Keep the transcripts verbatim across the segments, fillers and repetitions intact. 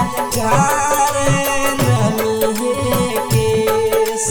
झारे नमी केस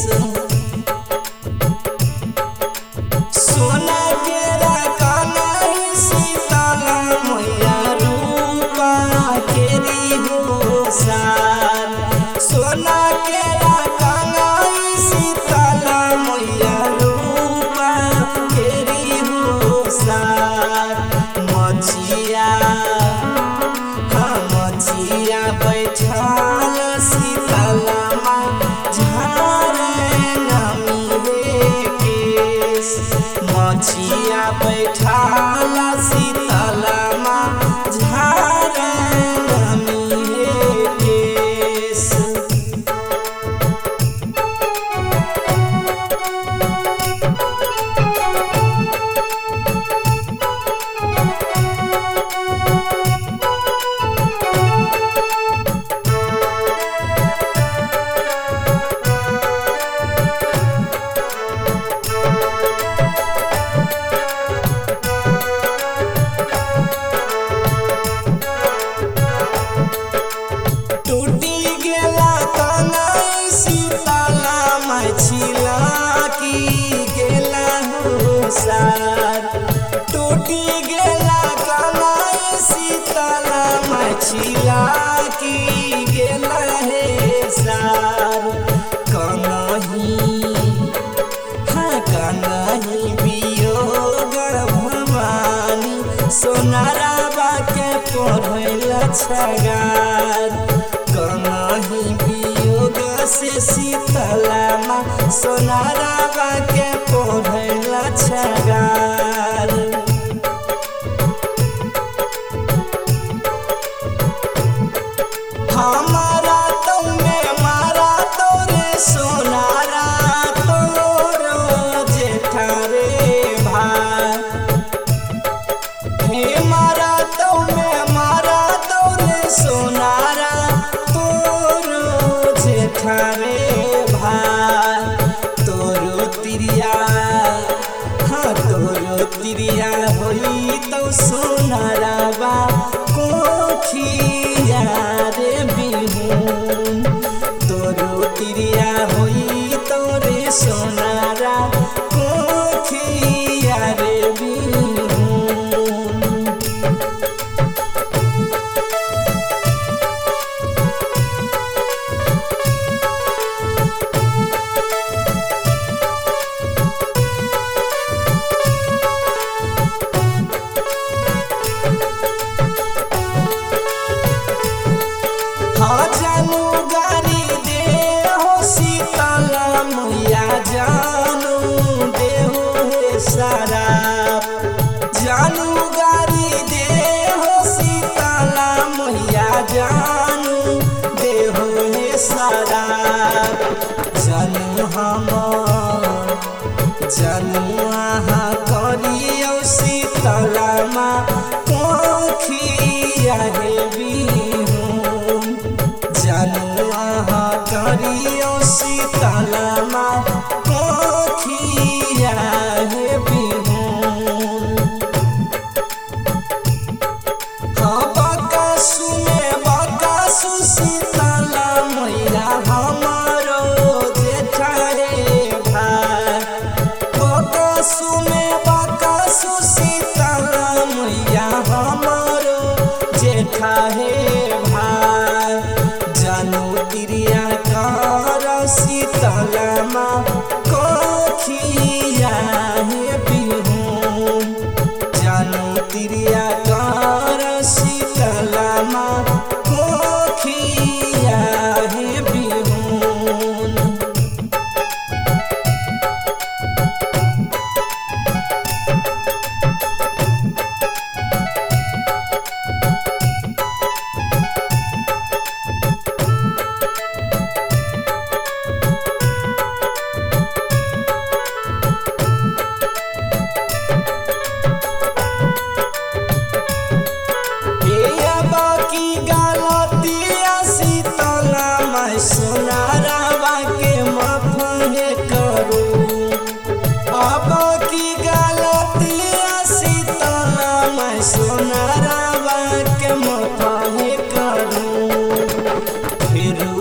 सोना केरा कानाई शीतला मैया रूपा केरी हो सार सोना केरा कानाई शीतला मैया रूपा केरी हो सार मछिया हाँ मछिया बैठाल शीतला झारे नमी केस मछिया बैठाल शीतला झारे नमी केस टूटी गेला कनाई शीतला मछिला की गेला हो सार टूटी गेला कनाई शीतला मछिला की गेला हे सार कनही हाँ कनही वियोग भवानी सोनाराबा के पढ़ल छगार कनही वियोग से शीतला सोनाराबा के पढ़ल छगार हमारा तुमे मारा तोरे सोनारा तोरो जेठारे भाई हे मारा तुमे मारा तोरे सोनारा तोरो जेठारे भाई तोरो तिरिया हाँ तोरो तिरिया होई तो सोनाराबा कोखिया रे बिहुन तोरो तिरिया होई तोरे सोनारा कोखिया रे बिहुन हाँ जानू गारी दे हो शीतला मैया जानू दे हो हे शराब जानू गारी दे हो शीतला मैया जानू दे हो हे शराब जानू हम जानू आहाँ करियो शीतला कोखिया हे बिहुन जानू आहाँ करियो शीतला कोखिया हे बिहुन हाँ बकासु में बकासु शीतला मैया हमारो जेठारे भाई बकासु में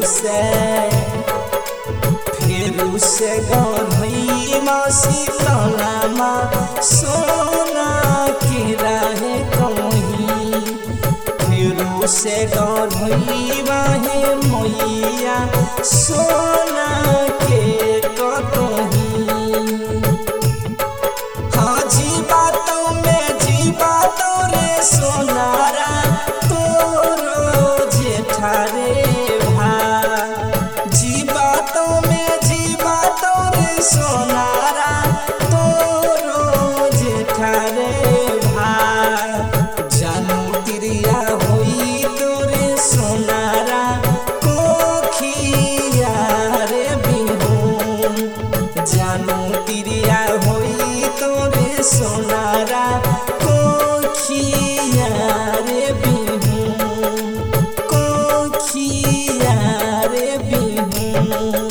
से फेरू से गई माँ शीतला माँ सोना के रहे कहीं फेरू से गई बाहे मैया सोना के कहीं हाँ जी बातों में जी बातों रे सोनारा तोरो जेठा रे भा जी बातों में जी बातों रे सोनारा तोरो जेठा रे भा जानू तिरिया होई तोरे सोनारा कोखिया रे बिहून जानू तिरिया होई तोरे सोनारा कोखिया रे बिहून कोखिया रे बिहून।